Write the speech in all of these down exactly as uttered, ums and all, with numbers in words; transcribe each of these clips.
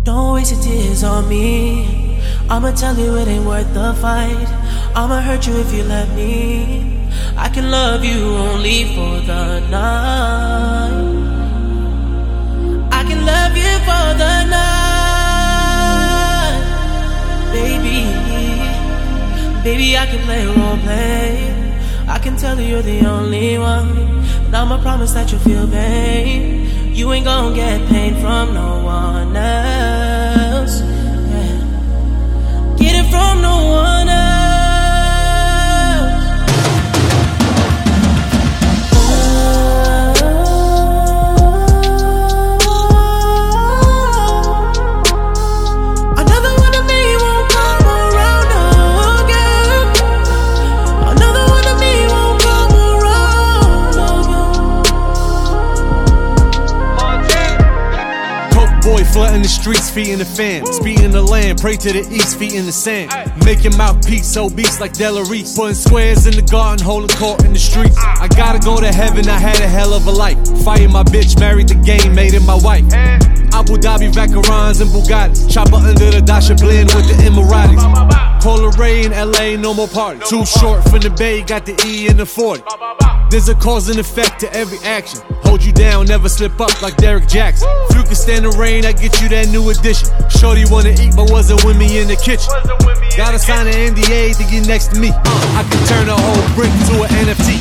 Don't waste your tears on me. I'ma tell you it ain't worth the fight. I'ma hurt you if you let me. I can love you only for the night. I can love you for the night. Baby, baby, I can play role play. I can tell you you're the only one, and I'ma promise that you'll feel pain. You ain't gon' get pain from no one else. Yeah. Get it from no one else. Flooding the streets, feet in the fan. Speed in the land, pray to the east, feet in the sand. Making mouthpiece, obese like Delarice. Putting squares in the garden, holding court in the streets. I gotta go to heaven, I had a hell of a life. Fighting my bitch, married the game, made it my wife. Abu Dhabi, Vacarons and Bugattis. Chopper under the Dasha blend with the Emiratis. Polar Ray in L A, no more parties. Too short from the Bay, got the E in the forty. There's a cause and effect to every action. Hold you down, never slip up like Derek Jackson. If you can stand the rain, I get you that new edition. Shorty wanna eat, but wasn't with me in the kitchen. Gotta sign an N D A to get next to me. I can turn a whole brick to an N F T.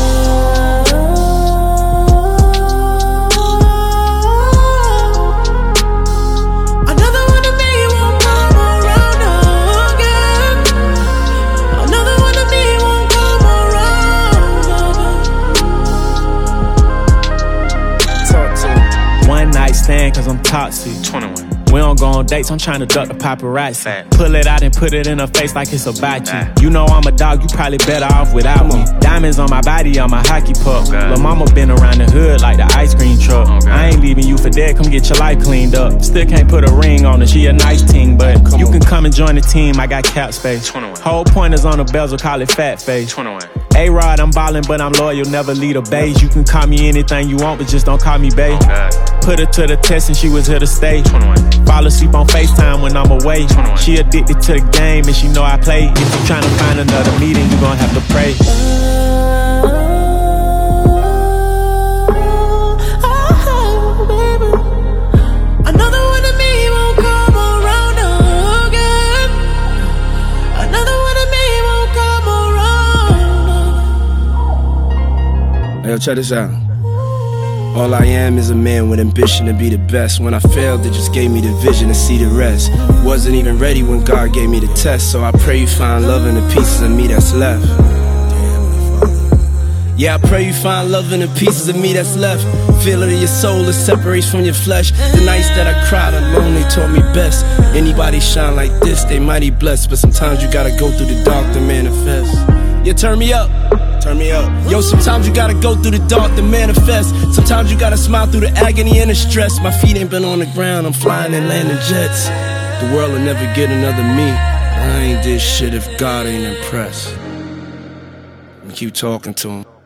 Cause I'm toxic. twenty-one. We don't go on dates, I'm trying to duck the paparazzi. Fact. Pull it out and put it in her face like it's a bachi. You know I'm a dog, you probably better off without me. Diamonds on my body, I'm a hockey puck. Okay. Lil' mama been around the hood like the ice cream truck. Okay. I ain't leaving you for dead, come get your life cleaned up. Still can't put a ring on her, she a nice team, but come you on. Can come and join the team, I got cap space. twenty-one. Whole pointers on the bezel, call it fat face. twenty-one. A-Rod, I'm ballin', but I'm loyal, never lead a beige. You can call me anything you want, but just don't call me babe. Okay. Put her to the test and she was here to stay. twenty-one. Fall asleep on FaceTime when I'm away. twenty-one. She addicted to the game and she know I play. If you tryna find another meeting, you gon' have to pray. Yo, check this out. All I am is a man with ambition to be the best. When I failed, it just gave me the vision to see the rest. Wasn't even ready when God gave me the test, so I pray you find love in the pieces of me that's left. Yeah, I pray you find love in the pieces of me that's left. Feel it in your soul, it separates from your flesh. The nights that I cried alone, they taught me best. Anybody shine like this, they mighty blessed. But sometimes you gotta go through the dark to manifest. Yeah, turn me up. Turn me up. Yo, sometimes you gotta go through the dark to manifest. Sometimes you gotta smile through the agony and the stress. My feet ain't been on the ground, I'm flying and landing jets. The world will never get another me. I ain't this shit if God ain't impressed. Keep talking to him.